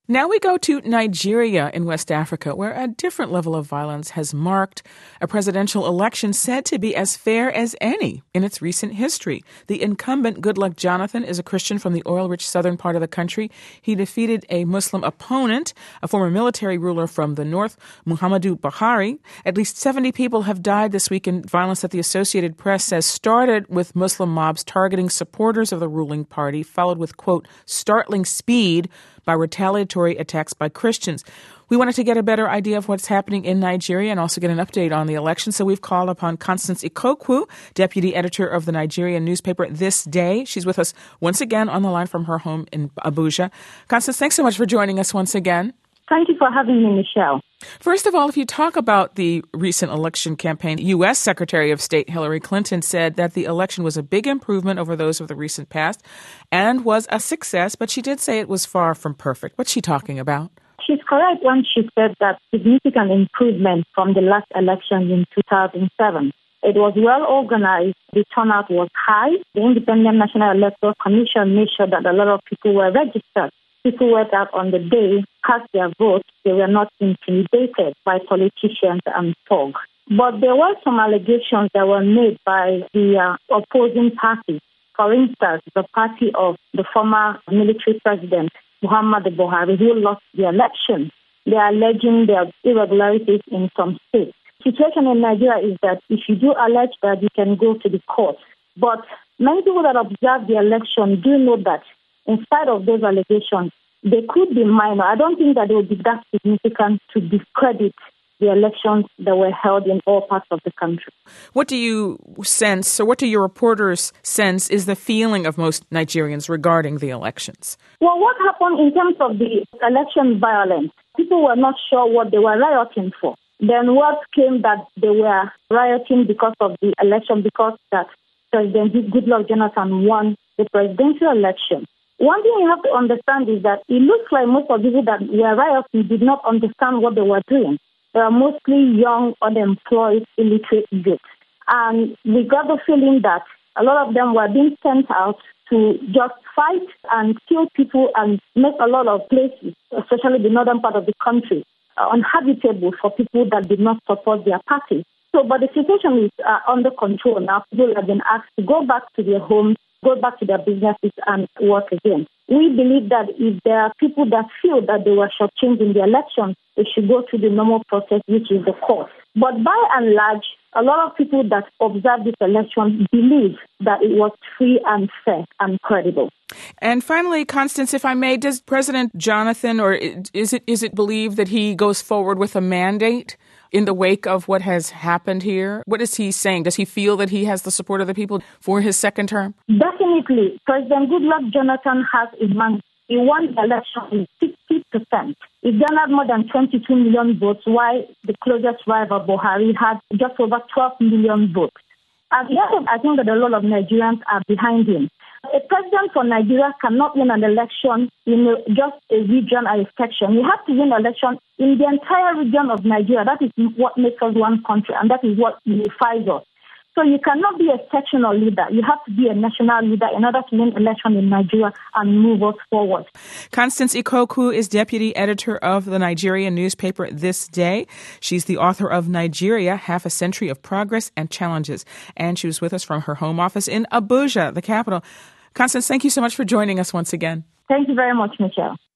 Now we go to Nigeria in West Africa, where a different level of violence has marked a presidential election said to be as fair as any in its recent history. The incumbent, Goodluck Jonathan, is a Christian from the oil-rich southern part of the country. He defeated a Muslim opponent, a former military ruler from the north, Muhammadu Buhari. At least 70 people have died this week in violence that the Associated Press says started with Muslim mobs targeting supporters of the ruling party, followed with, quote, startling speed by retaliatory attacks by Christians. We wanted to get a better idea of what's happening in Nigeria and also get an update on the election. So we've called upon Constance Ikokwu, deputy editor of the Nigerian newspaper This Day. She's with us once again on the line from her home in Abuja. Constance, thanks so much for joining us once again. Thank you for having me, Michelle. First of all, if you talk about the recent election campaign, U.S. Secretary of State Hillary Clinton said that the election was a big improvement over those of the recent past and was a success, but she did say it was far from perfect. What's she talking about? She's correct when she said that significant improvement from the last election in 2007. It was well organized. The turnout was high. The Independent National Electoral Commission made sure that a lot of people were registered. People went out on the day, cast their votes. They were not intimidated by politicians and fog. But there were some allegations that were made by the opposing party. For instance, the party of the former military president, Muhammadu Buhari, who lost the election. They are alleging there are irregularities in some states. The situation in Nigeria is that if you do allege that, you can go to the court. But many people that observe the election do know that in spite of those allegations, they could be minor. I don't think that they would be that significant to discredit the elections that were held in all parts of the country. What do you sense, or what do your reporters sense, is the feeling of most Nigerians regarding the elections? Well, what happened in terms of the election violence? People were not sure what they were rioting for. Then word came that they were rioting because of the election, because that President Goodluck Jonathan won the presidential election. One thing you have to understand is that it looks like most of the people that were rioting did not understand what they were doing. They are mostly young, unemployed, illiterate youth. And we got the feeling that a lot of them were being sent out to just fight and kill people and make a lot of places, especially the northern part of the country, uninhabitable for people that did not support their party. So, but the situation is under control now. People have been asked to go back to their homes, go back to their businesses and work again. We believe that if there are people that feel that they were shortchanged in the election, they should go through the normal process, which is the court. But by and large, a lot of people that observe this election believe that it was free and fair and credible. And finally, Constance, if I may, does President Jonathan, or is it believed that he goes forward with a mandate in the wake of what has happened here? What is he saying? Does he feel that he has the support of the people for his second term? Definitely. President Goodluck Jonathan has a mandate. He won the election with 60%. He garnered more than 22 million votes, while the closest rival, Buhari, had just over 12 million votes. At the end, I think that a lot of Nigerians are behind him. A president for Nigeria cannot win an election in just a region or a section. You have to win an election in the entire region of Nigeria. That is what makes us one country, and that is what unifies us. So you cannot be a sectional leader. You have to be a national leader in order to win election in Nigeria and move us forward. Constance Ikokwu is deputy editor of the Nigerian newspaper This Day. She's the author of Nigeria, Half a Century of Progress and Challenges. And she was with us from her home office in Abuja, the capital. Constance, thank you so much for joining us once again. Thank you very much, Michelle.